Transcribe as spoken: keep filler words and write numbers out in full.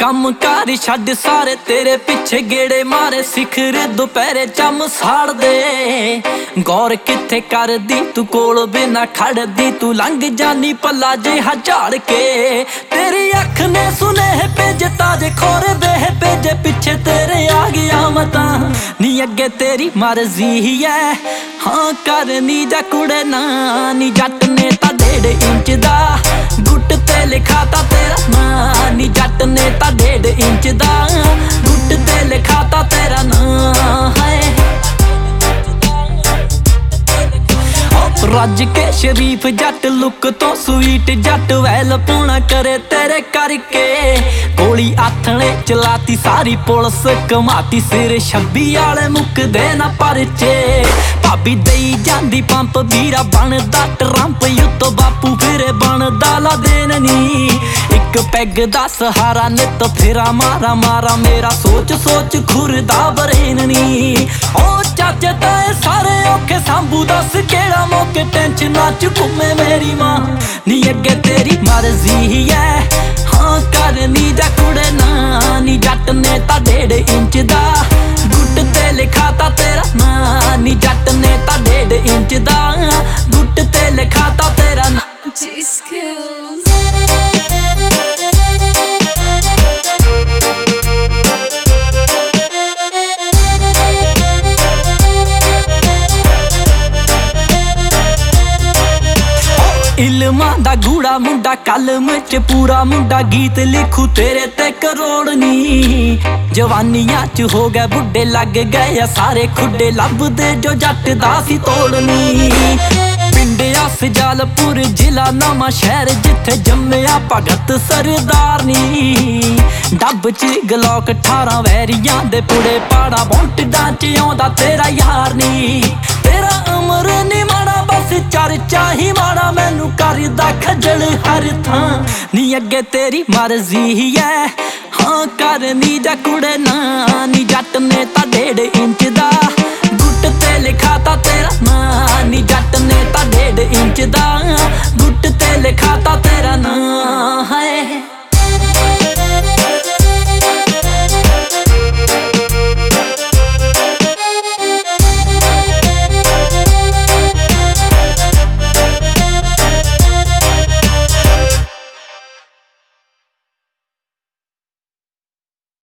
ਕੰਮ ਕਾਰ ਛੱਡ ਸਾਰੇ ਤੇਰੇ ਪਿੱਛੇ ਗੇੜੇ ਮਾਰੇ ਸਿਖਰ ਦੁਪਹਿਰੇ ਚਮ ਸਾੜ ਦੇ ਗੌਰ ਕਿੱਥੇ ਕਰਦੀ ਤੂੰ ਕੋਲ ਬਿਨਾ ਖੜਦੀ ਤੂੰ ਲੰਘ ਜਾਨੀ ਪੱਲਾ ਜਿਹਾ ਝਾੜ ਕੇ ਤੇਰੀ ਅੱਖ ਨੇ ਸੁਨੇਹੇ ਭੇਜੇ ਤਾਜੇ ਖੋਰੇ ਬੇਹ ਭੇਜੇ ਪਿੱਛੇ ਤੇਰੇ ਆ ਗਿਆ ਮਤਾਂ ਨੀ ਅੱਗੇ ਤੇਰੀ ਮਰਜ਼ੀ ਐ ਹਾਂ ਕਰਨੀ ਜਾ ਕੁੜੇ ਨਾ ਨੀ ਜੱਟ ਨੇ ਤਾਂ ਡੇਢ ਇੰਚ ਦਾ ਗੁੱਟ ਤੇ ਲਿਖਾਤਾ ਤੇਰਾ ਨਾਂ ਨੀ ਜੱਟ ਨੇ ਤਾਂ ਡੇਢ ਇੰਚ ਦਾ ਗੁੱਟ ਤੇ ਲਿਖਾਤਾ ਤੇਰਾ ਨਾਂ ਹੈ ਰੱਜ ਕੇ ਸ਼ਰੀਫ ਜੱਟ ਲੁੱਕ ਤੋਂ ਸਵੀਟ ਜੱਟ ਵੈਲ ਪੂਣਾ ਕਰੇ ਤੇਰੇ ਕਰਕੇ ਗੋਲੀ ਆਥਣੇ ਚਲਾਤੀ ਸਾਰੀ ਪੁਲਿਸ ਕਮਾਤੀ ਸਿਰ ਛੱਬੀ ਵਾਲੇ ਮੁੱਕਦੇ ਨਾ ਪਰਚੇ ਭਾਬੀ ਦੇਈ ਜਾਂਦੀ ਪੰਪ ਵੀਰਾ ਬਣਦਾ ਟਰੰਪ ਉੱਤੋਂ ਬਾਪੂ ਫਿਰੇ ਬਣਦਾ ਲਾ ਦੇਣ ਨੀ ਇੱਕ ਪੈਗ ਦਾ ਸਹਾਰਾ ਨਿੱਤ ਫੇਰਾ ਮਾਰਾ ਮਾਰਾ ਮੇਰਾ ਸੋਚ ਸੋਚ ਖੁਰਦਾ ਬਰੇਨ ਨੀ ਉਹ ਚਾਚੇ ਤਾਏ ਸਾਰੇ ਔਖੇ ਸਾਂਭੂ ਦੱਸ ਕਿਹੜਾ ਮੌਕੇ ਟੈਨਸ਼ਨਾਂ ਚ ਘੁੰਮੇ ਮੇਰੀ ਮਾਂ ਨੀ ਅੱਗੇ ਤੇਰੀ ਮਰਜ਼ੀ ਐ ਹਾਂ ਕਰਨੀ ਜਾ ਕੁੜੇ ਨਾ ਨੀ ਜੱਟ ਨੇ ਤਾਂ ਡੇਢ ਇੰਚ ਦਾ ਗੁੱਟ ਤੇ ਲਿਖਾਤਾ ਤੇਰਾ ਨਾਂ ਨੀ ਜੱਟ ਨੇ ਤਾਂ ਡੇਢ ਇੰਚ ਦਾ ਗੁੱਟ ਤੇ ਲਿਖਾਤਾ ਤੇਰਾ ਨਾਂ ਇਲਮਾਂ ਦਾ ਗੂੜਾ ਮੁੰਡਾ ਕਲਮ ਚ ਪੂਰਾ ਮੁੰਡਾ ਗੀਤ ਲਿਖੂ ਤੇਰੇ ਤੇ ਕਰੋੜ ਨੀ ਜਵਾਨੀਆਂ ਚ ਹੋ ਗਏ ਬੁੱਢੇ ਲੱਗ ਗਏ ਆ ਸਾਰੇ ਖੁੱਡੇ ਲੱਭਦੇ ਜੋ ਜੱਟ ਦਾ ਸੀ ਤੋੜਨੀ ਪਿੰਡਿਆ ਸਜਾਲਪੁਰ ਜ਼ਿਲ੍ਹਾ ਨਵਾਂ ਸ਼ਹਿਰ ਜਿੱਥੇ ਜੰਮਿਆ ਭਗਤ ਸਰਦਾਰ ਨੀ ਡੱਬ ਚ ਗਲੋਕ ਅਠਾਰਾਂ ਵੈਰੀਆਂ ਦੇ ਪੁੜੇ ਪਾੜਾ ਬੌਂਟਡਾਂ ਚ ਆਉਂਦਾ ਤੇਰਾ ਯਾਰ ਨੀ ਤੇਰਾ ਅਮਰ ਨੀ ਮਾੜਾ ਬਸ ਚਰਚਾ ਹੀ ਮਾੜਾ ਮੈਨੂੰ ਕਰਦਾ ਖੱਜਲ ਹਰ ਥਾਂ ਨੀ ਅੱਗੇ ਤੇਰੀ ਮਰਜ਼ੀ ਐ ਹਾਂ ਕਰਨੀ ਜਾ ਕੁੜੇ ਨਾ ਨੀ ਜੱਟ ਨੇ ਤਾਂ ਡੇਢ ਇੰਚ ਦਾ ਗੁੱਟ ਤੇ ਲਿਖਾਤਾ ਤੇਰਾ ਨਾਂ ਨੀ ਜੱਟ ਨੇ ਤਾਂ ਡੇਢ ਇੰਚ ਦਾ ਗੁੱਟ ਤੇ ਲਿਖਾਤਾ ਤੇਰਾ ਨਾਂ ਹੈ